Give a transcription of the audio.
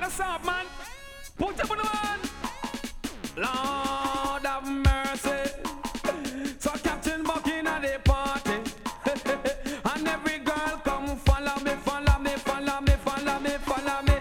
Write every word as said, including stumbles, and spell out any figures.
us up, man. Put up on the man. Lord have mercy. So Captain Bucking at the party. And every girl come follow me, follow me, follow me, follow me, follow me.